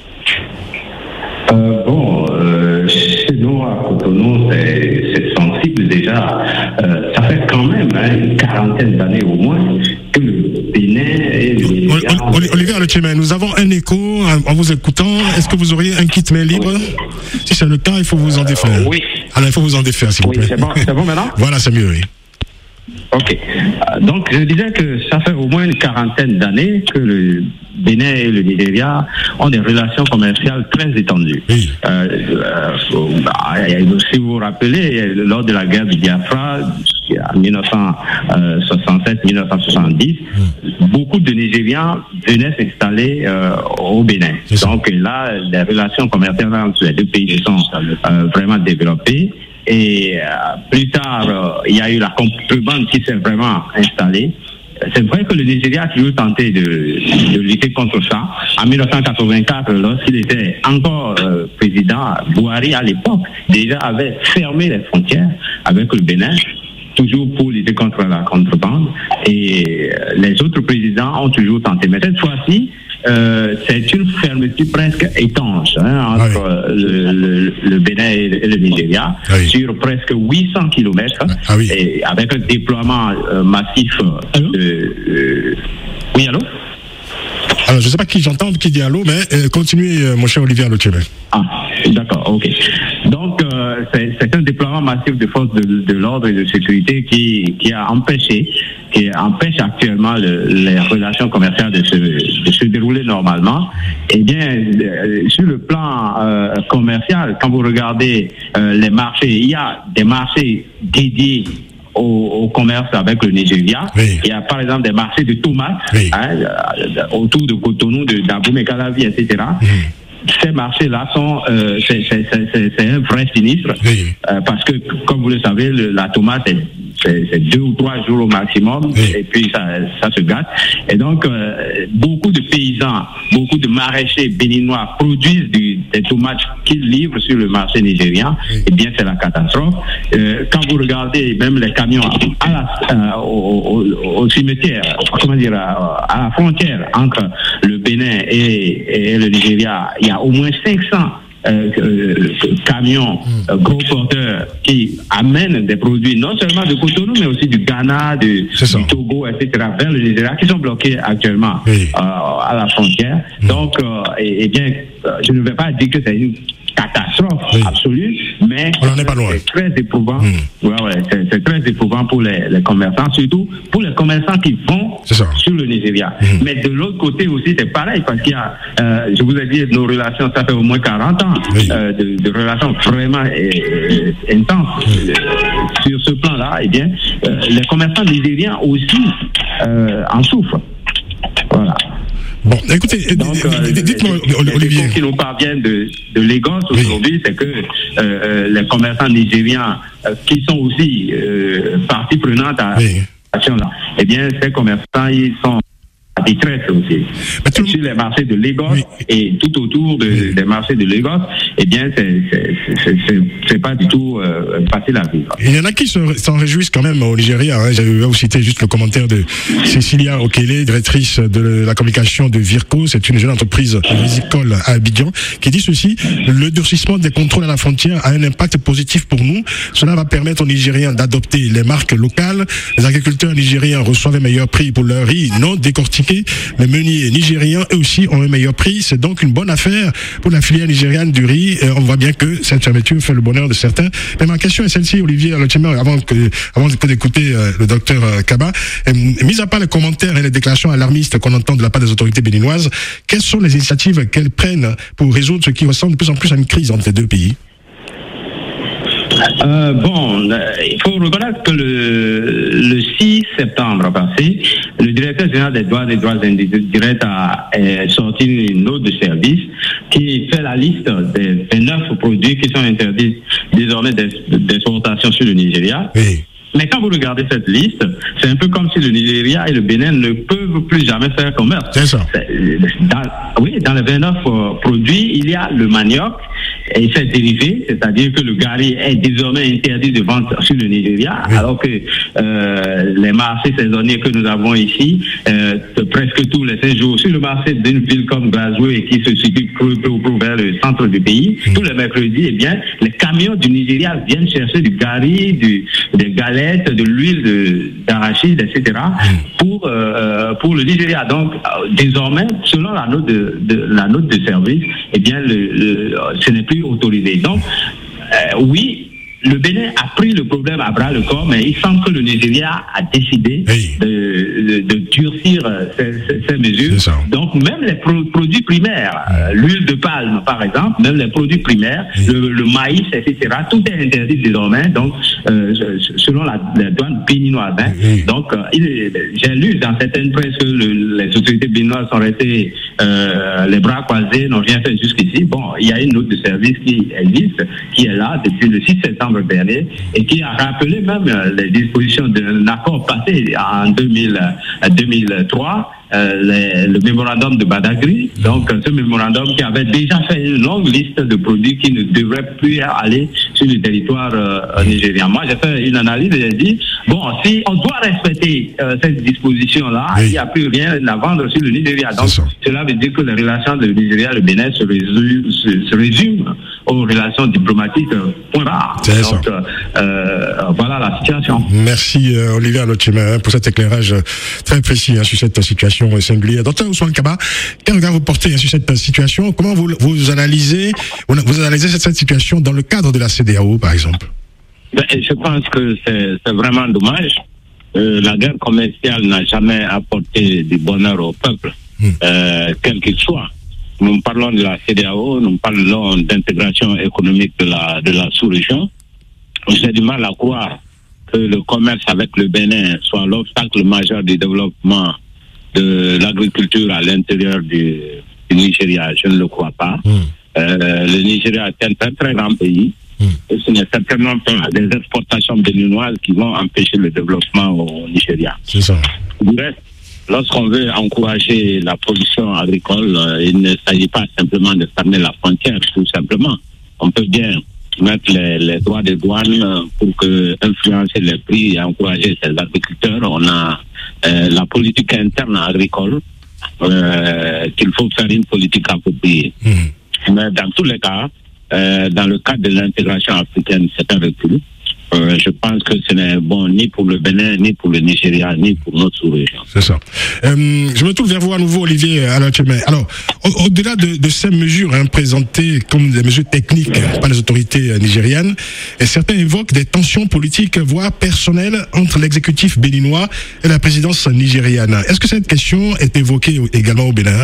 Euh, bon, euh, chez nous à Cotonou, c'est, c'est sensible déjà. Euh, ça fait quand même hein, une quarantaine d'années au moins que le Bénin et le Nigeria... Olivier Alotkemen, nous avons un écho en vous écoutant. Est-ce que vous auriez un kit main libre? Oui. Si c'est le cas, il faut vous en défaire. Euh, oui. Alors, il faut vous en défaire, s'il oui, vous plaît. C'est bon, c'est bon maintenant? Voilà, c'est mieux, oui. Ok. Donc, je disais que ça fait au moins une quarantaine d'années que le Bénin et le Nigeria ont des relations commerciales très étendues. Oui. Euh, euh, si vous vous rappelez, lors de la guerre du Biafra, en dix-neuf cent soixante-sept dix-neuf cent soixante-dix, mmh. beaucoup de Nigérians venaient s'installer euh, au Bénin. Donc là, les relations commerciales entre les deux pays se sont euh, vraiment développées. Et euh, plus tard, euh, il y a eu la contrebande qui s'est vraiment installée. C'est vrai que le Nigeria a toujours tenté de, de lutter contre ça. En dix-neuf cent quatre-vingt-quatre, lorsqu'il était encore euh, président, Buhari à l'époque déjà avait fermé les frontières avec le Bénin, toujours pour lutter contre la contrebande. Et euh, les autres présidents ont toujours tenté. Mais cette fois-ci, euh, c'est une fermeture presque étanche hein, entre ah oui. le, le, le Bénin et le, et le Nigeria ah oui. sur presque huit cents kilomètres ah oui. et avec un déploiement euh, massif de... Euh, oui, allô? Alors, je ne sais pas qui j'entends, qui dit allô, mais euh, continuez, euh, mon cher Olivier Alochebe. Ah, d'accord, ok. Donc, euh, c'est, c'est un déploiement massif de forces de, de l'ordre et de sécurité qui, qui a empêché, qui empêche actuellement le, les relations commerciales de se, de se dérouler normalement. Eh bien, euh, sur le plan euh, commercial, quand vous regardez euh, les marchés, il y a des marchés dédiés Au, au commerce avec le Nigeria. Oui. Il y a par exemple des marchés de tomates oui. hein, autour de Cotonou, de d'Abomey-Calavi, et cetera. Oui. Ces marchés-là sont, euh, c'est, c'est, c'est, c'est un vrai sinistre oui. euh, parce que, comme vous le savez, le, la tomate est C'est, c'est deux ou trois jours au maximum, oui. et puis ça, ça se gâte. Et donc, euh, beaucoup de paysans, beaucoup de maraîchers béninois produisent du, des tomates qu'ils livrent sur le marché nigérien. Oui. Eh bien, c'est la catastrophe. Euh, quand vous regardez même les camions à la, euh, au, au, au cimetière, comment dire, à, à la frontière entre le Bénin et, et le Nigeria, il y a au moins cinq cents Euh, euh, camions, euh, gros porteurs qui amènent des produits non seulement de Cotonou mais aussi du Ghana, du, du Togo, et cetera vers le Nigeria qui sont bloqués actuellement oui. euh, à la frontière. Mmh. Donc, euh, et, et bien, je ne vais pas dire que c'est une catastrophe oui. absolue, mais on en est pas loin. C'est très éprouvant. Mmh. Ouais, ouais, c'est, c'est très éprouvant pour les, les commerçants, surtout pour les commerçants qui vont sur le Nigeria. Mmh. Mais de l'autre côté aussi, c'est pareil parce qu'il y a, euh, je vous ai dit, nos relations, ça fait au moins quarante ans oui. euh, de, de relations vraiment euh, intenses mmh. euh, sur ce plan-là. Eh bien, euh, les commerçants nigériens aussi euh, en souffrent. Voilà. Bon, écoutez, donc, euh, dites-moi, les, Olivier. Les qui nous parviennent de, de Lagos aujourd'hui, oui. c'est que euh, les commerçants nigériens euh, qui sont aussi euh, partie prenante à oui. là, eh bien, ces commerçants, ils sont à détresse aussi. Tout... Sur les marchés de Lagos oui. et tout autour de, oui. des marchés de Lagos, eh bien, c'est, c'est, c'est, c'est, c'est pas du tout euh, facile à vivre. Il y en a qui se, s'en réjouissent quand même au Nigeria. Hein. Je vais vous citer juste le commentaire de Cécilia Okele, directrice de la communication de Virco. C'est une jeune entreprise visicole à Abidjan, qui dit ceci: le durcissement des contrôles à la frontière a un impact positif pour nous. Cela va permettre aux Nigériens d'adopter les marques locales. Les agriculteurs nigériens reçoivent un meilleur prix pour leur riz non décortiqué. Les meuniers nigériens, eux aussi, ont un meilleur prix. C'est donc une bonne affaire pour la filière nigériane du riz. Et on voit bien que cette fermeture fait le bonheur de certains. Mais ma question est celle-ci, Olivier Alochebe, avant que, avant d'écouter euh, le docteur euh, Kaba. Et, mis à part les commentaires et les déclarations alarmistes qu'on entend de la part des autorités béninoises, quelles sont les initiatives qu'elles prennent pour résoudre ce qui ressemble de plus en plus à une crise entre les deux pays? Euh, bon, euh, il faut reconnaître que le, le six septembre passé, le directeur général des douanes et des droits indirects a, a sorti une note de service qui fait la liste des vingt-neuf produits qui sont interdits désormais d'exportation sur le Nigeria. Oui. Mais quand vous regardez cette liste, c'est un peu comme si le Nigeria et le Bénin ne peuvent plus jamais faire commerce. C'est ça. Dans, oui, dans les vingt-neuf euh, produits, il y a le manioc et ses dérivés, c'est-à-dire que le gari est désormais interdit de vente sur le Nigeria, oui. alors que euh, les marchés saisonniers que nous avons ici, euh, presque tous les cinq jours, sur le marché d'une ville comme Glasgow qui se situe vers le centre du pays, oui. tous les mercredis, eh bien, les camions du Nigeria viennent chercher du gari, du, des galettes, de l'huile de, d'arachide, et cetera, oui. pour euh, pour le Nigeria. Donc, euh, désormais, selon la note de, de la note de service, eh bien, le, le, ce n'est plus autorisé. Donc, euh, oui, le Bénin a pris le problème à bras le corps, mais il semble que le Nigeria a décidé oui. de, de, de durcir ces, ces, ces mesures. Donc même les pro- produits primaires, euh, l'huile de palme par exemple, même les produits primaires, oui. le, le maïs, et cetera, tout est interdit désormais, donc euh, selon la, la douane béninoise. Hein. Oui. Donc euh, il, j'ai lu dans certaines presses que le, les autorités béninoises sont restées euh, les bras croisés, n'ont rien fait jusqu'ici. Bon, il y a une note de service qui existe, qui est là depuis le six septembre dernier et qui a rappelé même les dispositions d'un accord passé en deux mille, deux mille trois, euh, les, le mémorandum de Badagry. Donc ce mémorandum qui avait déjà fait une longue liste de produits qui ne devraient plus aller sur le territoire euh, nigérien. Moi j'ai fait une analyse et j'ai dit, bon, si on doit respecter euh, cette disposition-là, oui. il n'y a plus rien à vendre sur le Nigeria. Donc cela veut dire que les relations de Nigeria et le Bénin se résument, se, se résument aux relations diplomatiques point barre. Donc euh, euh, voilà la situation. Merci euh, Olivier Alochima pour cet éclairage très précis hein, sur cette situation singulière. Docteur Ousmane Kaba, quel regard vous portez hein, sur cette situation? Comment vous, vous analysez vous analysez cette, cette situation dans le cadre de la C E D E A O par exemple? Ben, je pense que c'est, c'est vraiment dommage. Euh, la guerre commerciale n'a jamais apporté du bonheur au peuple, mmh. euh, quel qu'il soit. Nous parlons de la C E D E A O, nous parlons d'intégration économique de la, de la sous-région. J'ai du mal à croire que le commerce avec le Bénin soit l'obstacle majeur du développement de l'agriculture à l'intérieur du, du Nigeria. Je ne le crois pas. Mmh. Euh, le Nigeria est un très très grand pays. Mmh. Et ce n'est certainement pas des exportations béninoises qui vont empêcher le développement au Nigeria. C'est ça. Du reste, lorsqu'on veut encourager la production agricole, euh, il ne s'agit pas simplement de fermer la frontière, tout simplement. On peut bien mettre les, les droits de douane pour que influencer les prix et encourager ces agriculteurs. On a euh, la politique interne agricole euh, qu'il faut faire une politique appropriée. Mmh. Mais dans tous les cas, euh, dans le cadre de l'intégration africaine, c'est un recul. Euh, je pense que ce n'est bon ni pour le Bénin, ni pour le Nigeria, ni pour notre sous-région. C'est ça. Euh, je me tourne vers vous à nouveau, Olivier Alochima. Alors, au- au-delà de, de ces mesures hein, présentées comme des mesures techniques hein, par les autorités euh, nigériennes, et certains évoquent des tensions politiques, voire personnelles, entre l'exécutif béninois et la présidence nigériane. Est-ce que cette question est évoquée également au Bénin?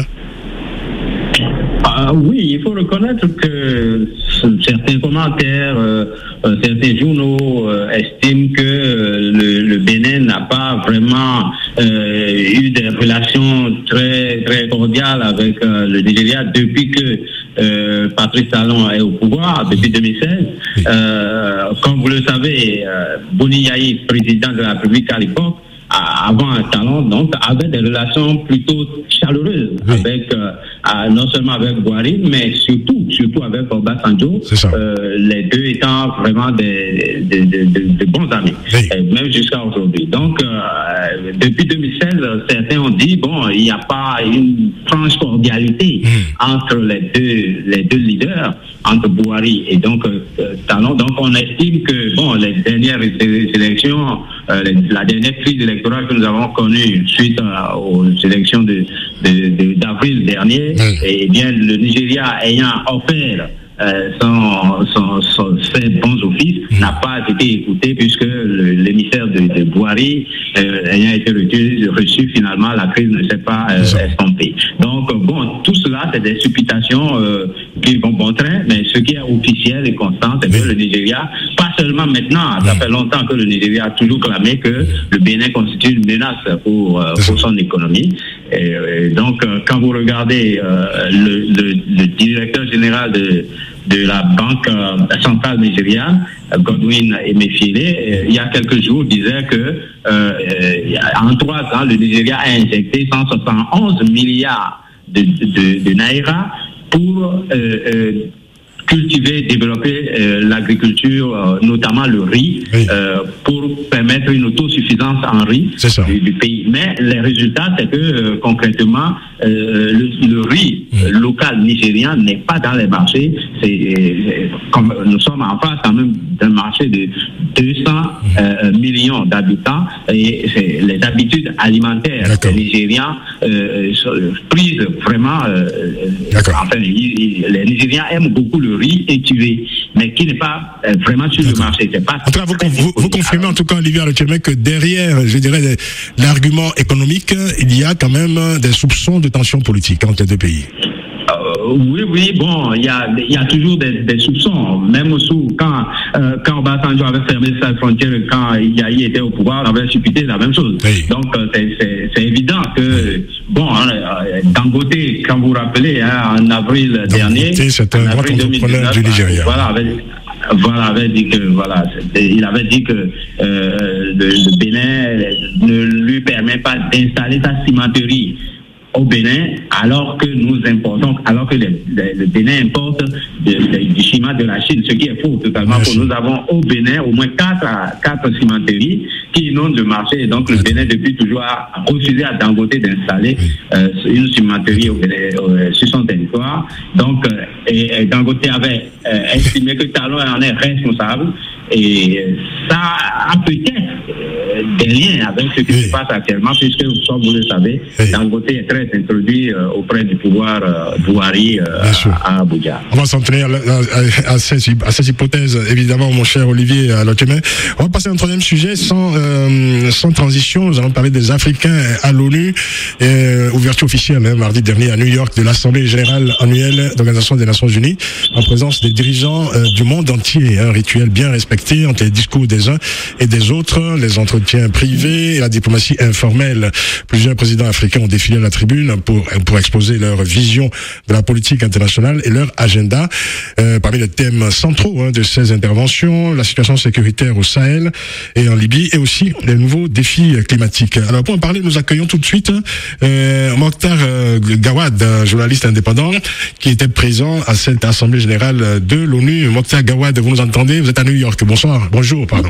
Ah, oui, il faut reconnaître que certains commentaires, euh, euh, certains journaux euh, estiment que euh, le, le Bénin n'a pas vraiment euh, eu des relations très très cordiales avec euh, le Nigeria depuis que euh, Patrice Talon est au pouvoir, depuis deux mille seize. Euh, comme vous le savez, euh, Boni Yayi, président de la République à l'époque, avant un Talon, donc, avait des relations plutôt chaleureuses oui. avec, euh, non seulement avec Buhari, mais surtout, surtout avec Obasanjo, euh, les deux étant vraiment des, des, des, des, des bons amis, oui. et même jusqu'à aujourd'hui. Donc, euh, depuis deux mille seize, certains ont dit, bon, il n'y a pas une franche cordialité mmh. entre les deux, les deux leaders, entre Buhari et donc euh, Talon. Donc, on estime que, bon, les dernières élections, euh, les, la dernière crise électorale que nous avons connue suite à, aux élections de, de, de, d'avril dernier, mmh. et bien, le Nigeria ayant offert Euh, son, son, son, ses bons offices mmh. n'a pas été écouté puisque le, l'émissaire de, de Buhari euh, ayant été reçu, reçu, finalement la crise ne s'est pas euh, estompée. Donc bon, tout cela c'est des supputations euh, qui vont bon train, mais ce qui est officiel et constant, c'est que le Nigeria, pas seulement maintenant, ça fait longtemps que le Nigeria a toujours clamé que le Bénin constitue une menace pour, euh, pour son économie. Et, et donc euh, quand vous regardez euh, le, le, le directeur général de de la Banque euh, centrale nigériane, Godwin Emefiele, euh, il y a quelques jours, disait que euh, euh, en trois ans, le Nigeria a injecté cent soixante et onze milliards de, de, de naira pour euh, euh, cultiver, développer euh, l'agriculture, euh, notamment le riz, oui. euh, pour permettre une autosuffisance en riz du, du pays. Mais les résultats, c'est que euh, concrètement, euh, le, le riz oui. euh, local nigérien n'est pas dans les marchés. C'est, euh, comme nous sommes en face quand même d'un marché de deux cents euh, millions d'habitants et c'est, les habitudes alimentaires D'accord. des Nigériens euh, prisent vraiment. Euh, enfin, ils, ils, les Nigériens aiment beaucoup le riz étuvé. mais qui n'est pas euh, vraiment sur D'accord. le marché. C'est pas en tout cas, vous, vous, vous confirmez en tout cas, Olivier Alotiémé, que derrière, je dirais, l'argument économique, il y a quand même des soupçons de tension politique entre les deux pays. Euh, oui, oui, bon, il y a, il y a toujours des, des soupçons. Même sous, quand, euh, quand Obasanjo avait fermé sa frontière, quand Yahi était au pouvoir, on avait supputé la même chose. Oui. Donc, c'est, c'est, c'est évident que, oui. bon, hein, Dangote, quand vous vous rappelez, hein, en avril Dangote, dernier, c'est un grand entrepreneur du Nigeria. Voilà, avec, Voilà, avait dit que voilà, il avait dit que euh, le, le Bénin ne lui permet pas d'installer sa cimenterie au Bénin, alors que nous importons, alors que le, le, le Bénin importe de, de, du ciment de la Chine, ce qui est faux totalement. Pour nous avons au Bénin au moins quatre, quatre cimenteries qui inondent le marché, et donc le Bénin depuis toujours a refusé à Dangote d'installer euh, une cimenterie au Bénin, euh, sur son territoire. Donc, euh, et, et Dangote avait euh, estimé que Talon en est responsable, et ça a peut-être euh, des liens avec ce qui oui. se passe actuellement, puisque, comme vous le savez, oui. Dangote est très introduit euh, auprès du pouvoir euh, Bouhari euh, à, à Abuja. On va s'en tenir à, à, à, ces, à ces hypothèses, évidemment, mon cher Olivier Alotiémé. On va passer à un troisième sujet, sans, euh, sans transition. Nous allons parler des Africains à l'ONU. Euh, ouverture officielle, hein, mardi dernier à New York, de l'Assemblée générale annuelle de l'Organisation des Nations Unies, en présence des dirigeants euh, du monde entier. Un rituel bien respecté entre les discours des uns et des autres, les entretiens privés et la diplomatie informelle. Plusieurs présidents africains ont défilé à la tribune pour pour exposer leur vision de la politique internationale et leur agenda. Euh, parmi les thèmes centraux hein, de ces interventions, la situation sécuritaire au Sahel et en Libye, et aussi les nouveaux défis climatiques. Alors pour en parler, nous accueillons tout de suite euh, Mokhtar euh, Gawad, un journaliste indépendant qui était présent à cette assemblée générale de l'ONU. Mokhtar Gawad, vous nous entendez? Vous êtes à New York. Bonsoir. Bonjour, pardon.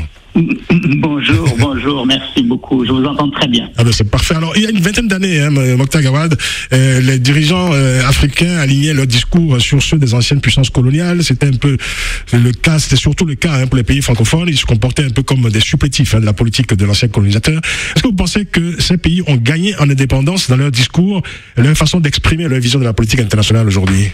Bonjour, bonjour, merci beaucoup. Je vous entends très bien. Ah ben c'est parfait. Alors, il y a une vingtaine d'années, hein, Mokhtar Gawad, euh, les dirigeants euh, africains alignaient leur discours sur ceux des anciennes puissances coloniales. C'était un peu le cas, c'était surtout le cas hein, pour les pays francophones. Ils se comportaient un peu comme des supplétifs hein, de la politique de l'ancien colonisateur. Est-ce que vous pensez que ces pays ont gagné en indépendance dans leur discours, leur façon d'exprimer leur vision de la politique internationale aujourd'hui?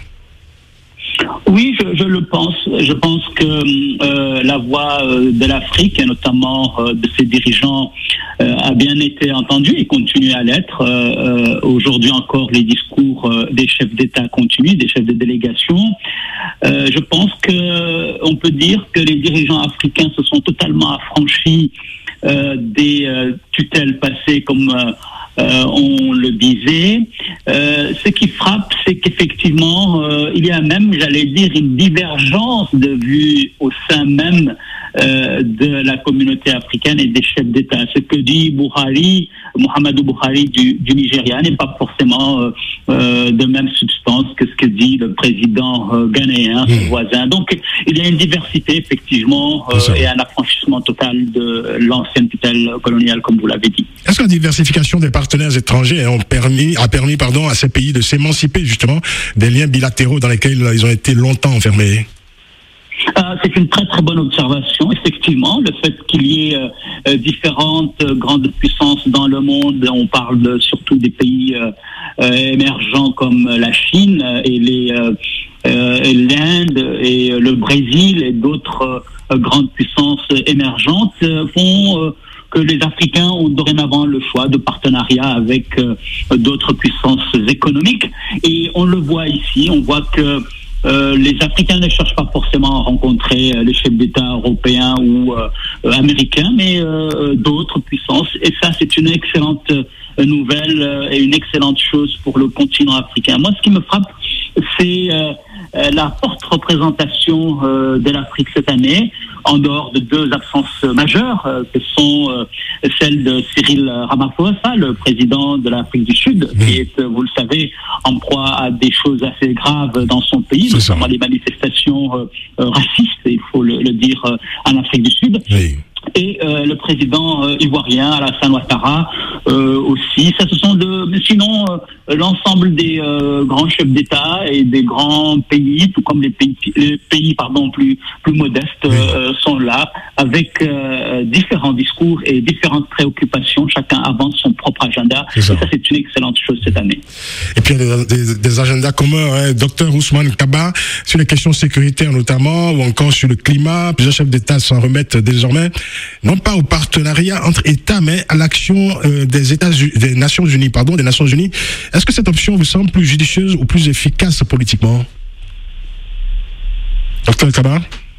Oui, je, je le pense. Je pense que euh, la voix euh, de l'Afrique, et notamment euh, de ses dirigeants, euh, a bien été entendue et continue à l'être. Euh, euh, aujourd'hui encore, les discours euh, des chefs d'État continuent, des chefs de délégation. Euh, je pense que on peut dire que les dirigeants africains se sont totalement affranchis euh, des euh, tutelles passées comme euh, Euh, on le disait. Euh, ce qui frappe, c'est qu'effectivement, euh, il y a même, j'allais dire, une divergence de vues au sein même euh, de la communauté africaine et des chefs d'État. Ce que dit Bouhari, Mohamedou Bouhari du, du Nigeria n'est pas forcément euh, euh, de même substance que ce que dit le président euh, ghanéen, son mmh. voisin. Donc, il y a une diversité, effectivement, euh, et un affranchissement total de l'ancienne tutelle coloniale, comme vous l'avez dit. Est-ce que la diversification des partenaires étrangers ont permis, a permis pardon, à ces pays de s'émanciper justement des liens bilatéraux dans lesquels ils ont été longtemps enfermés? Euh, c'est une très très bonne observation. Effectivement, le fait qu'il y ait euh, différentes euh, grandes puissances dans le monde, on parle de, surtout des pays euh, euh, émergents comme la Chine et les euh, euh, l'Inde et le Brésil et d'autres euh, grandes puissances émergentes euh, font euh, que les Africains ont dorénavant le choix de partenariat avec euh, d'autres puissances économiques. Et on le voit ici, on voit que euh, les Africains ne cherchent pas forcément à rencontrer euh, les chefs d'État européens ou euh, euh, américains, mais euh, d'autres puissances. Et ça, c'est une excellente euh, nouvelle euh, et une excellente chose pour le continent africain. Moi, ce qui me frappe, c'est euh, euh, la forte représentation euh, de l'Afrique cette année, en dehors de deux absences majeures, euh, que sont euh, celles de Cyril Ramaphosa, le président de l'Afrique du Sud, mmh. qui est, vous le savez, en proie à des choses assez graves dans son pays, c'est notamment ça. Les manifestations euh, euh, racistes, il faut le, le dire, euh, en Afrique du Sud. Oui. Et euh, le président euh, ivoirien Alassane Ouattara, euh, aussi. Ça, ce sont de, mais sinon euh, l'ensemble des euh, grands chefs d'État et des grands pays, tout comme les pays, les pays pardon plus plus modestes, euh, sont là avec euh, différents discours et différentes préoccupations. Chacun avance son propre agenda. C'est ça. Et ça, c'est une excellente chose cette année. Et puis il y a des, des, des agendas communs, hein. Docteur Ousmane Kaba, sur les questions sécuritaires notamment, ou encore sur le climat. Plusieurs chefs d'État s'en remettent désormais, non pas au partenariat entre États, mais à l'action euh, des États, des Nations Unies, pardon, des Nations Unies. Est-ce que cette option vous semble plus judicieuse ou plus efficace politiquement? Docteur Kaba?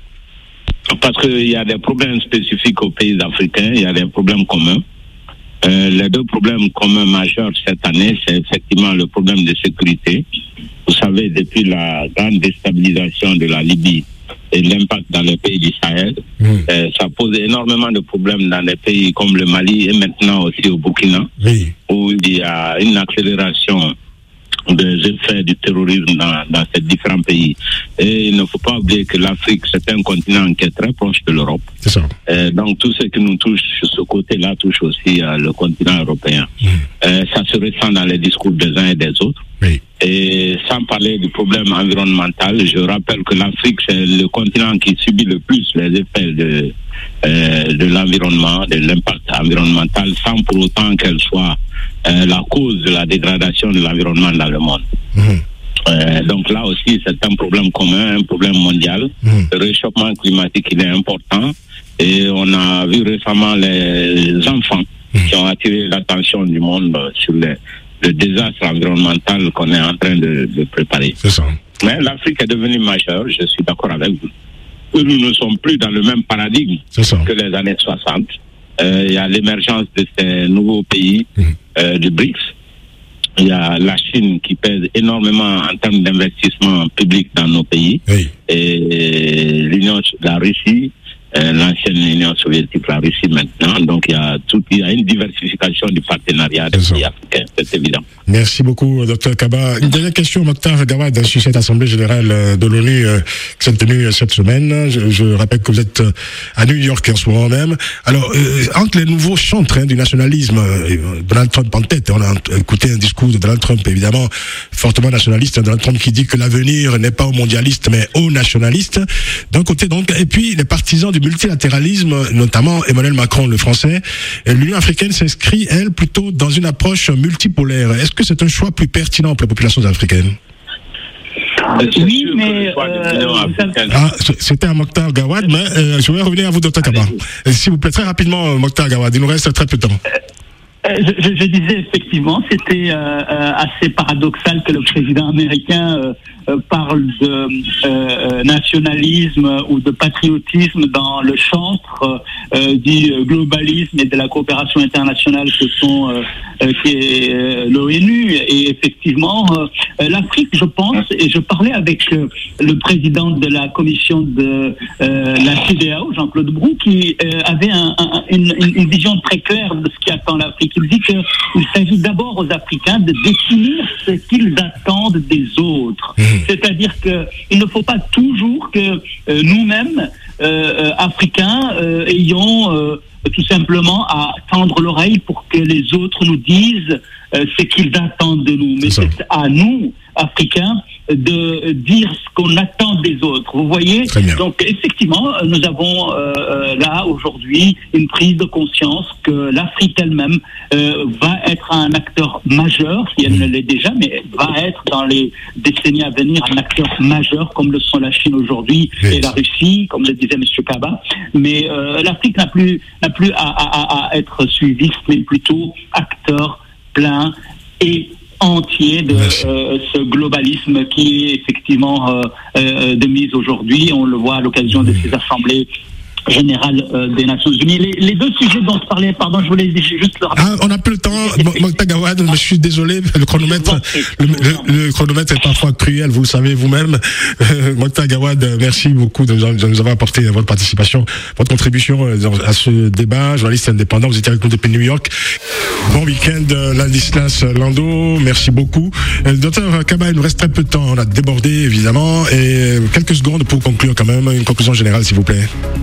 Parce qu'il y a des problèmes spécifiques aux pays africains, il y a des problèmes communs. Euh, les deux problèmes communs majeurs cette année, c'est effectivement le problème de sécurité. Vous savez, depuis la grande déstabilisation de la Libye et l'impact dans les pays du Sahel, mmh. euh, ça pose énormément de problèmes dans les pays comme le Mali et maintenant aussi au Burkina, oui. où il y a une accélération des effets du terrorisme dans, dans ces différents pays. Et il ne faut pas oublier que l'Afrique, c'est un continent qui est très proche de l'Europe. C'est ça. Euh, donc tout ce qui nous touche sur ce côté-là touche aussi euh, le continent européen. Mmh. Euh, ça se ressent dans les discours des uns et des autres. Oui. Et sans parler du problème environnemental, je rappelle que l'Afrique, c'est le continent qui subit le plus les effets de, euh, de l'environnement, de l'impact environnemental, sans pour autant qu'elle soit euh, la cause de la dégradation de l'environnement dans le monde. Mmh. Euh, donc là aussi, c'est un problème commun, un problème mondial. Mmh. Le réchauffement climatique, il est important. Et on a vu récemment les enfants mmh. qui ont attiré l'attention du monde sur les, le désastre environnemental qu'on est en train de, de préparer. C'est ça. Mais l'Afrique est devenue majeure, je suis d'accord avec vous. Nous ne sommes plus dans le même paradigme que les années soixante. Euh, il y a l'émergence de ces nouveaux pays mmh. euh, du BRICS. Il y a la Chine qui pèse énormément en termes d'investissement public dans nos pays. Oui. Et l'Union, la Russie, euh, l'ancienne Union soviétique, la Russie maintenant. Donc il y a tout, il y a une diversification du partenariat des pays africains, c'est évident. Merci beaucoup, docteur Kaba. Une dernière question, Mokhtar Gawad, sur cette Assemblée générale de l'ONU euh, qui s'est tenue cette semaine. Je, je rappelle que vous êtes à New York en ce moment même. Alors, euh, entre les nouveaux chantres hein, du nationalisme, euh, Donald Trump en tête, on a écouté un discours de Donald Trump, évidemment, fortement nationaliste. Donald Trump qui dit que l'avenir n'est pas aux mondialistes, mais aux nationalistes. D'un côté, donc, et puis les partisans du multilatéralisme, notamment Emmanuel Macron, le français. L'Union africaine s'inscrit, elle, plutôt dans une approche multipolaire. Est-ce que c'est un choix plus pertinent pour les populations africaines? Oui, mais... Euh, ah, c'était à Mokhtar Gawad, mais euh, je vais revenir à vous, docteur Kaba. S'il vous plaît, très rapidement, Mokhtar Gawad, il nous reste très peu de temps. Euh, je, je disais effectivement, c'était euh, euh, assez paradoxal que le président américain euh, euh, parle de euh, nationalisme ou de patriotisme dans le chantre euh, du globalisme et de la coopération internationale que sont euh, euh, qui est euh, l'ONU. Et effectivement, euh, l'Afrique, je pense, et je parlais avec euh, le président de la commission de euh, la C D A O, Jean-Claude Brou, qui euh, avait un, un, une, une vision très claire de ce qui attend l'Afrique. Il dit qu'il s'agit d'abord aux Africains de définir ce qu'ils attendent des autres. Mmh. C'est-à-dire qu'il ne faut pas toujours que euh, nous-mêmes, euh, Africains, euh, ayons euh, tout simplement à tendre l'oreille pour que les autres nous disent euh, ce qu'ils attendent de nous. Mais c'est, c'est à nous, Africains, de dire ce qu'on attend des autres. Vous voyez? Donc effectivement, nous avons euh, là aujourd'hui une prise de conscience que l'Afrique elle-même euh, va être un acteur majeur, si elle mmh. ne l'est déjà, mais va être dans les décennies à venir un acteur majeur, comme le sont la Chine aujourd'hui mmh. et la Russie, comme le disait M. Kaba. Mais euh, l'Afrique n'a plus n'a plus à, à, à être suiviste, mais plutôt acteur plein et entier de euh, ce globalisme qui est effectivement euh, euh, de mise aujourd'hui. On le voit à l'occasion de ces assemblées générale euh, des Nations Unies. Les, les deux sujets dont je parlais, pardon, je voulais juste le rappeler. Ah, on n'a plus le temps, Mokhtar Gawad, je suis désolé, le chronomètre, le, le, le chronomètre est parfois cruel, vous le savez vous-même. Euh, Mokhtar Gawad, merci beaucoup de nous, de nous avoir apporté votre participation, votre contribution à ce débat, journaliste indépendant, vous étiez avec nous depuis New York. Bon week-end, Ladislas Lando, merci beaucoup. Euh, docteur Kaba, il nous reste très peu de temps, on a débordé évidemment, et quelques secondes pour conclure quand même, une conclusion générale s'il vous plaît.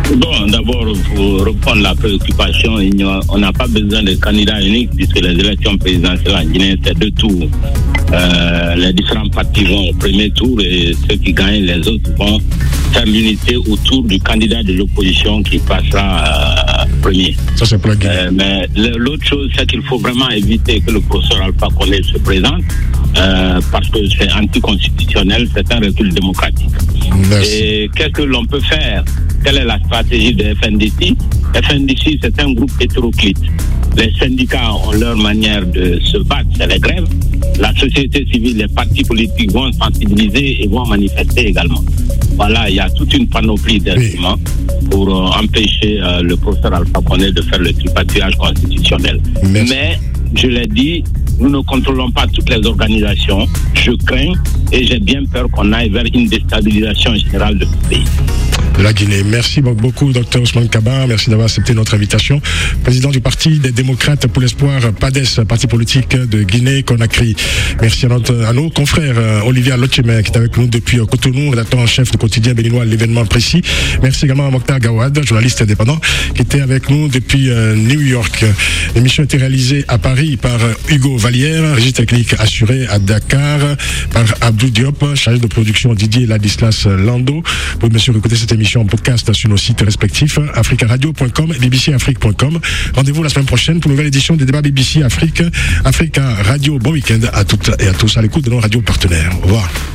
Bon, d'abord, pour répondre à la préoccupation, il a, on n'a pas besoin de candidats uniques puisque les élections présidentielles en Guinée, c'est deux tours. Euh, les différents partis vont au premier tour et ceux qui gagnent, les autres vont faire l'unité autour du candidat de l'opposition qui passera euh, premier. Ça, c'est pour la Guinée. Euh, mais l'autre chose, c'est qu'il faut vraiment éviter que le professeur Alpha Condé se présente euh, parce que c'est anticonstitutionnel, c'est un recul démocratique. Merci. Et qu'est-ce que l'on peut faire? Quelle est la stratégie de F N D C? F N D C, c'est un groupe hétéroclite. Les syndicats ont leur manière de se battre, c'est les grèves. La société civile, les partis politiques vont sensibiliser et vont manifester également. Voilà, il y a toute une panoplie d'instruments oui. pour euh, empêcher euh, le professeur Alpha Condé de faire le tripatouillage constitutionnel. Merci. Mais, je l'ai dit, nous ne contrôlons pas toutes les organisations. Je crains et j'ai bien peur qu'on aille vers une déstabilisation générale de ce pays. De la Guinée. Merci beaucoup, docteur Ousmane Kaba. Merci d'avoir accepté notre invitation. Président du Parti des démocrates pour l'espoir, PADES, parti politique de Guinée-Conakry. Merci à, notre, à nos confrères, Olivier Alochime, qui est avec nous depuis Cotonou, rédacteur en chef du quotidien béninois L'événement précis. Merci également à Mokhtar Gawad, journaliste indépendant, qui était avec nous depuis euh, New York. L'émission a été réalisée à Paris par Hugo Vallière, régie technique assurée à Dakar par Abdou Diop, chargé de production Didier Ladislas Lando. Vous pouvez bien sûr écouter cette émission en podcast sur nos sites respectifs, africa radio point com et b b c afrique point com. Rendez-vous la semaine prochaine pour une nouvelle édition des débats B B C Afrique. Africa Radio, bon week-end à toutes et à tous à l'écoute de nos radios partenaires. Au revoir.